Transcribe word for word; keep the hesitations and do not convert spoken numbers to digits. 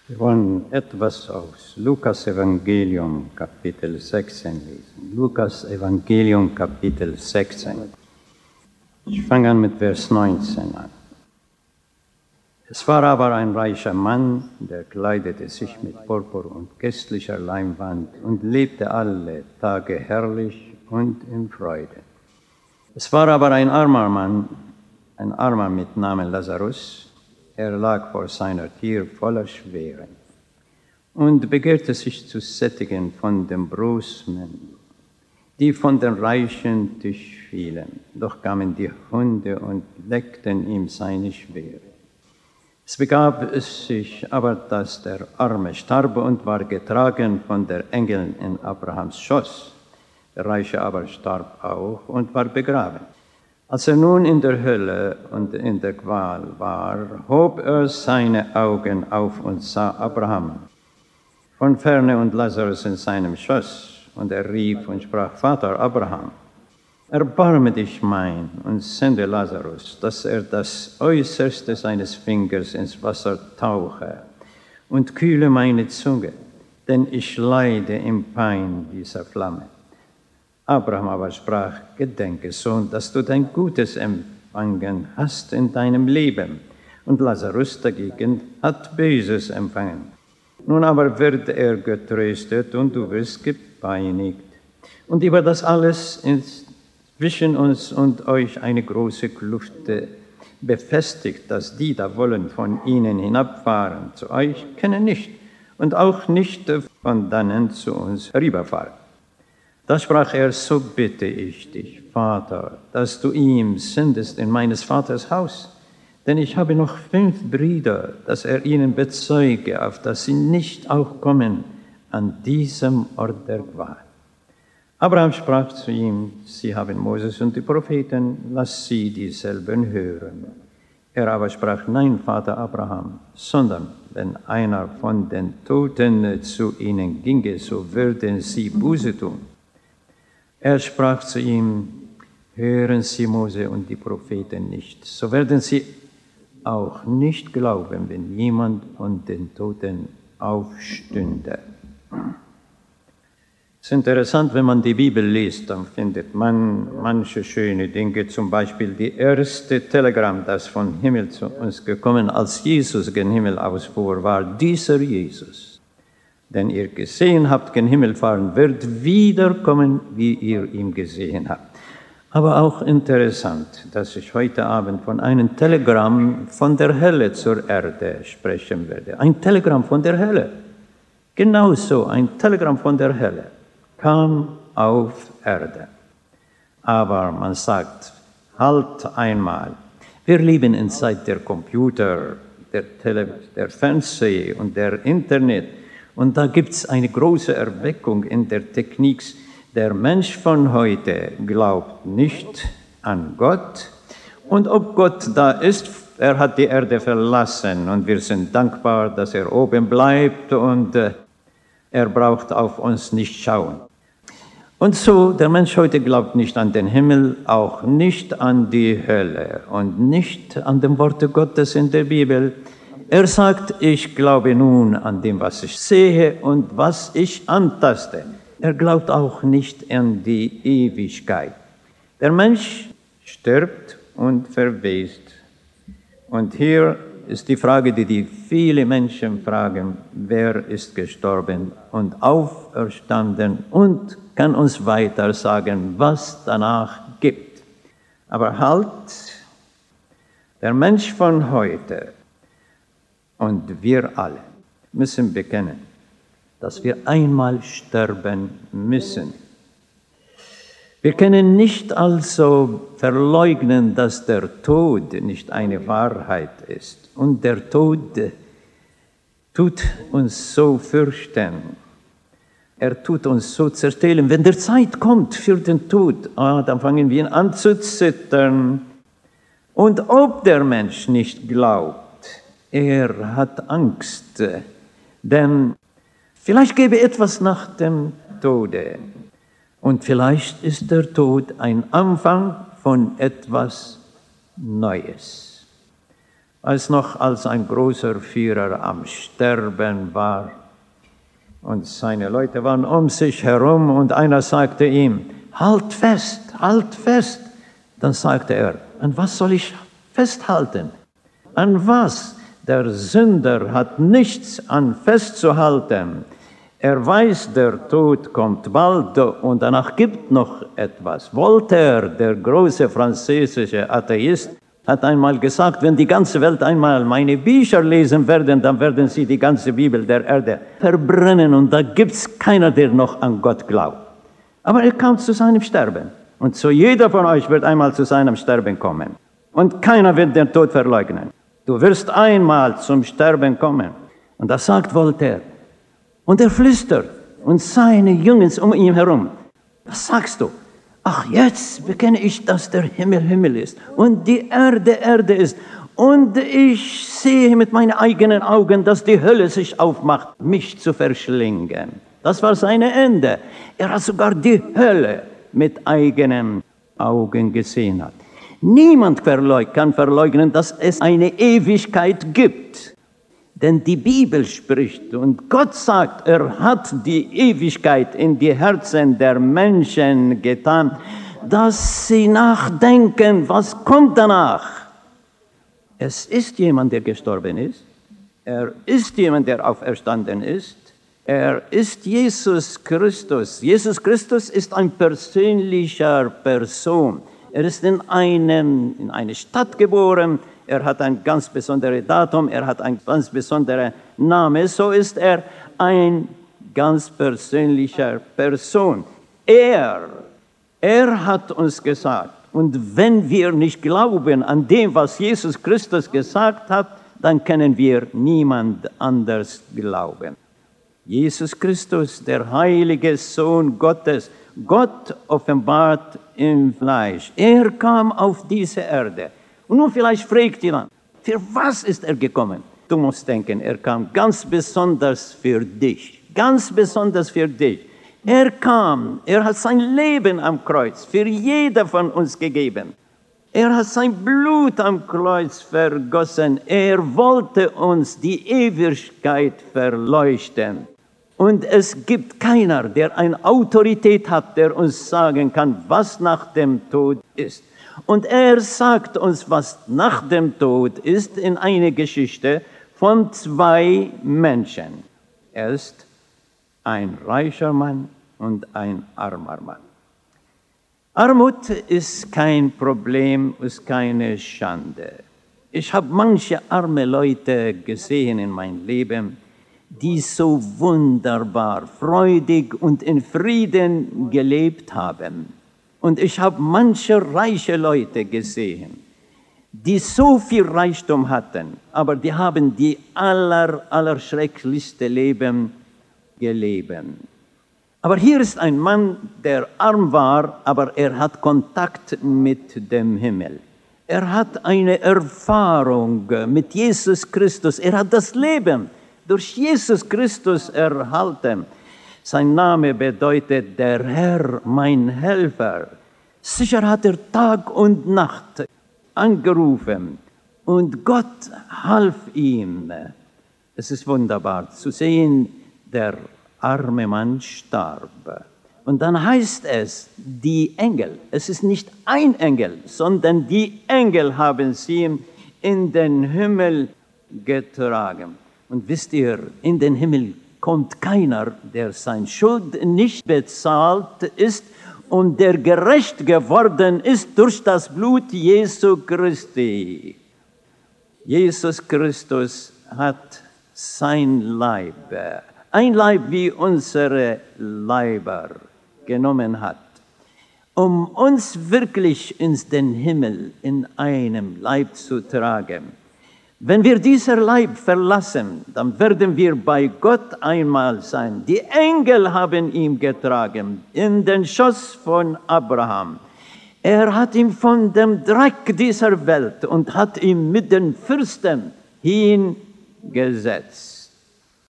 Wir wollen etwas aus Lukas Evangelium Kapitel sechzehn lesen. Lukas Evangelium Kapitel sechzehn. Ich fange an mit Vers neunzehn an. Es war aber ein reicher Mann, der kleidete sich mit Purpur und köstlicher Leinwand und lebte alle Tage herrlich und in Freude. Es war aber ein armer Mann, ein armer mit Namen Lazarus. Er lag vor seiner Tür voller Schwere und begehrte sich zu sättigen von den Brustmen, die von den reichen Tisch fielen. Doch kamen die Hunde und leckten ihm seine Schwere. Es begab es sich aber, dass der Arme starb und war getragen von der Engel in Abrahams Schoß. Der Reiche aber starb auch und war begraben. Als er nun in der Hölle und in der Qual war, hob er seine Augen auf und sah Abraham von ferne und Lazarus in seinem Schoß. Und er rief und sprach: Vater Abraham, erbarme dich mein und sende Lazarus, dass er das Äußerste seines Fingers ins Wasser tauche und kühle meine Zunge, denn ich leide im Pein dieser Flamme. Abraham aber sprach: Gedenke, Sohn, dass du dein Gutes empfangen hast in deinem Leben, und Lazarus dagegen hat Böses empfangen. Nun aber wird er getröstet und du wirst gepeinigt. Und über das alles ist zwischen uns und euch eine große Kluft befestigt, dass die da wollen von ihnen hinabfahren zu euch, können nicht, und auch nicht von dannen zu uns herüberfahren. Da sprach er: So bitte ich dich, Vater, dass du ihm sendest in meines Vaters Haus, denn ich habe noch fünf Brüder, dass er ihnen bezeuge, auf dass sie nicht auch kommen an diesem Ort der Qual. Abraham sprach zu ihm: Sie haben Moses und die Propheten, lass sie dieselben hören. Er aber sprach: Nein, Vater Abraham, sondern wenn einer von den Toten zu ihnen ginge, so würden sie Buße tun. Er sprach zu ihm: Hören Sie Mose und die Propheten nicht, so werden sie auch nicht glauben, wenn jemand von den Toten aufstünde. Es ist interessant, wenn man die Bibel liest, dann findet man manche schöne Dinge, zum Beispiel die erste Telegramm, das vom Himmel zu uns gekommen, als Jesus gen Himmel ausfuhr, war dieser Jesus, den ihr gesehen habt, gen Himmel fahren, wird wiederkommen, wie ihr ihn gesehen habt. Aber auch interessant, dass ich heute Abend von einem Telegramm von der Hölle zur Erde sprechen werde. Ein Telegramm von der Hölle. Genauso ein Telegramm von der Hölle kam auf Erde. Aber man sagt, halt einmal, wir leben in Zeit der Computer, der, Tele- der Fernseh und der Internet. Und da gibt es eine große Erweckung in der Technik. Der Mensch von heute glaubt nicht an Gott. Und ob Gott da ist, er hat die Erde verlassen. Und wir sind dankbar, dass er oben bleibt und äh, er braucht auf uns nicht schauen. Und so, der Mensch heute glaubt nicht an den Himmel, auch nicht an die Hölle und nicht an den Worte Gottes in der Bibel. Er sagt: Ich glaube nun an dem, was ich sehe und was ich antaste. Er glaubt auch nicht an die Ewigkeit. Der Mensch stirbt und verwest. Und hier ist die Frage, die, die viele Menschen fragen: Wer ist gestorben und auferstanden und kann uns weiter sagen, was danach gibt? Aber halt, der Mensch von heute und wir alle müssen bekennen, dass wir einmal sterben müssen. Wir können nicht also verleugnen, dass der Tod nicht eine Wahrheit ist. Und der Tod tut uns so fürchten. Er tut uns so zerstellen. Wenn der Zeit kommt für den Tod, ah, dann fangen wir an zu zittern. Und ob der Mensch nicht glaubt, er hat Angst, denn vielleicht gäbe etwas nach dem Tode. Und vielleicht ist der Tod ein Anfang von etwas Neues. als noch als ein großer Führer am Sterben war. Und seine Leute waren um sich herum und einer sagte ihm, halt fest, halt fest. Dann sagte er, an was soll ich festhalten? An was? Der Sünder hat nichts an festzuhalten. Er weiß, der Tod kommt bald und danach gibt noch etwas. Voltaire, der große französische Atheist, hat einmal gesagt, wenn die ganze Welt einmal meine Bücher lesen werden, dann werden sie die ganze Bibel der Erde verbrennen und da gibt es keiner, der noch an Gott glaubt. Aber er kam zu seinem Sterben. Und so jeder von euch wird einmal zu seinem Sterben kommen. Und keiner wird den Tod verleugnen. Du wirst einmal zum Sterben kommen. Und das sagt Voltaire. Und er flüstert und seine Jungs um ihn herum. Was sagst du? Ach, jetzt bekenne ich, dass der Himmel Himmel ist und die Erde Erde ist. Und ich sehe mit meinen eigenen Augen, dass die Hölle sich aufmacht, mich zu verschlingen. Das war sein Ende. Er hat sogar die Hölle mit eigenen Augen gesehen. Hat. Niemand kann verleugnen, dass es eine Ewigkeit gibt. Denn die Bibel spricht und Gott sagt, er hat die Ewigkeit in die Herzen der Menschen getan, dass sie nachdenken, was kommt danach. Es ist jemand, der gestorben ist. Er ist jemand, der auferstanden ist. Er ist Jesus Christus. Jesus Christus ist ein persönlicher Person. Er ist in, einem, in einer Stadt geboren. Er hat ein ganz besonderes Datum, er hat einen ganz besonderen Namen. So ist er ein ganz persönlicher Person. Er, er hat uns gesagt, und wenn wir nicht glauben an dem, was Jesus Christus gesagt hat, dann können wir niemand anders glauben. Jesus Christus, der heilige Sohn Gottes, Gott offenbart im Fleisch. Er kam auf diese Erde. Und nun vielleicht fragt jemand, für was ist er gekommen? Du musst denken, er kam ganz besonders für dich. Ganz besonders für dich. Er kam, er hat sein Leben am Kreuz für jeder von uns gegeben. Er hat sein Blut am Kreuz vergossen. Er wollte uns die Ewigkeit verleuchten. Und es gibt keiner, der eine Autorität hat, der uns sagen kann, was nach dem Tod ist. Und er sagt uns, was nach dem Tod ist, in einer Geschichte von zwei Menschen. Er ist ein reicher Mann und ein armer Mann. Armut ist kein Problem, ist keine Schande. Ich habe manche arme Leute gesehen in meinem Leben, die so wunderbar, freudig und in Frieden gelebt haben. Und ich habe manche reiche Leute gesehen, die so viel Reichtum hatten, aber die haben die aller, aller schrecklichste Leben gelebt. Aber hier ist ein Mann, der arm war, aber er hat Kontakt mit dem Himmel. Er hat eine Erfahrung mit Jesus Christus. Er hat das Leben durch Jesus Christus erhalten. Sein Name bedeutet der Herr, mein Helfer. Sicher hat er Tag und Nacht angerufen und Gott half ihm. Es ist wunderbar zu sehen, der arme Mann starb. Und dann heißt es, die Engel, es ist nicht ein Engel, sondern die Engel haben sie in den Himmel getragen. Und wisst ihr, in den Himmel kommt keiner, der seine Schuld nicht bezahlt ist und der gerecht geworden ist durch das Blut Jesu Christi. Jesus Christus hat sein Leib, ein Leib wie unsere Leiber, genommen hat, um uns wirklich in den Himmel in einem Leib zu tragen. Wenn wir diesen Leib verlassen, dann werden wir bei Gott einmal sein. Die Engel haben ihn getragen in den Schoß von Abraham. Er hat ihn von dem Dreck dieser Welt und hat ihn mit den Fürsten hingesetzt.